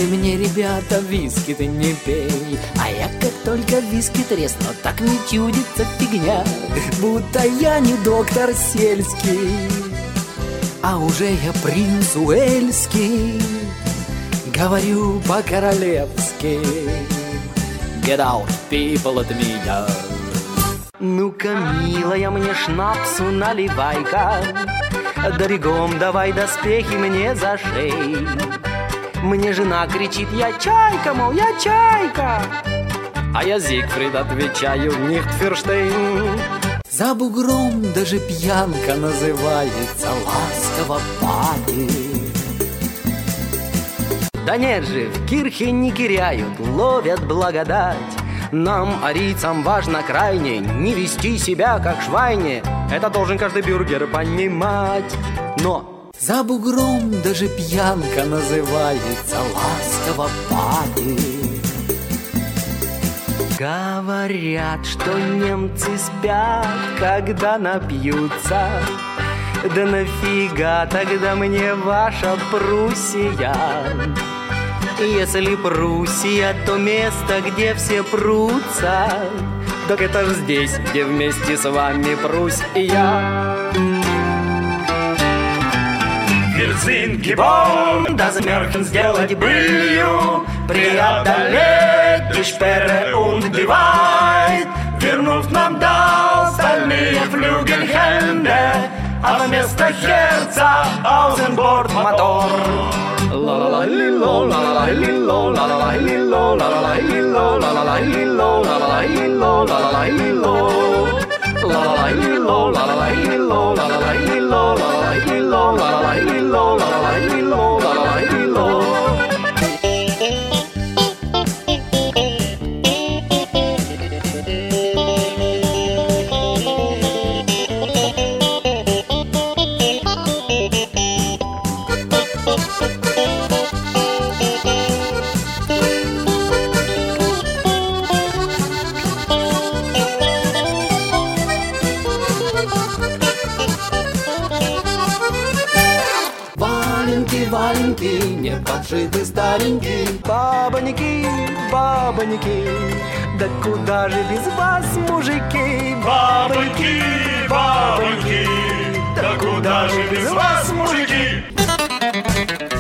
Дайте мне, ребята, виски ты не пей. А я как только виски тресну, так не чудится фигня, будто я не доктор сельский, а уже я принц Уэльский. Говорю по-королевски: Get out, people, от меня. Ну-ка, милая, мне шнапсу наливай-ка, да бегом давай доспехи мне за шею. Мне жена кричит: я чайка, мол, я чайка. А я Зигфрид отвечаю: Нихтферштейн. За бугром даже пьянка называется ласково пани. Да нет же, в кирхе не киряют, ловят благодать. Нам, арийцам, важно крайне не вести себя как швайне. Это должен каждый бюргер понимать. Но за бугром даже пьянка называется ласково пани. Говорят, что немцы спят, когда напьются. Да нафига тогда мне ваша Пруссия? Если Пруссия, то место, где все прутся. Так это ж здесь, где вместе с вами прусь и я. Wir sind geboren, das Märchen сделать былью, преодолеть die Sperre und die Wahrheit. Vernunft нам дал стальные Flügelhände, а вместо Herza Außenbordmotor. La-la-la-li-lo, la-la-la-li-lo, la-la-la-li-lo, la-la-la-li-lo, la-la-la-li-lo, la-la-la-li-lo, la-la-la-li-lo. La-la-la-li-lo, la-la-la-li-lo, la-la-la-li-lo, la-la-la-li-lo, la-la-la-li-lo, la-la-la-li-lo, la-la-la-li-lo. Валенки, не подшиты старенькие, бабоньки, бабоньки, да куда же без вас, мужики? Бабоньки, бабоньки, да куда же без вас, мужики?